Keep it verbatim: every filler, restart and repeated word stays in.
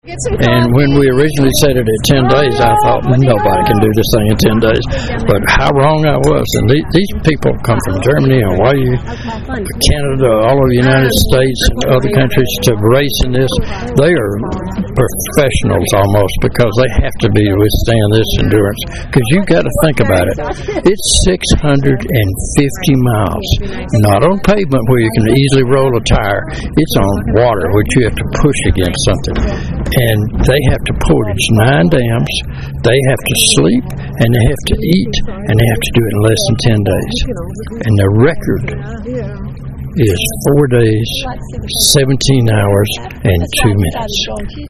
And when we originally set it at ten days, I thought nobody can do this thing in ten days. But how wrong I was. And these, these people come from Germany, Hawaii, Canada, all over the United States, and other countries to race in this. They are professionals almost, because they have to be to withstand this endurance. Because you've got to think about it. It's six hundred fifty miles, not on pavement where you can easily roll a tire. It's on water, which you have to push against something. And they have to portage nine dams, they have to sleep, and they have to eat, and they have to do it in less than ten days. And the record is four days, seventeen hours, and two minutes.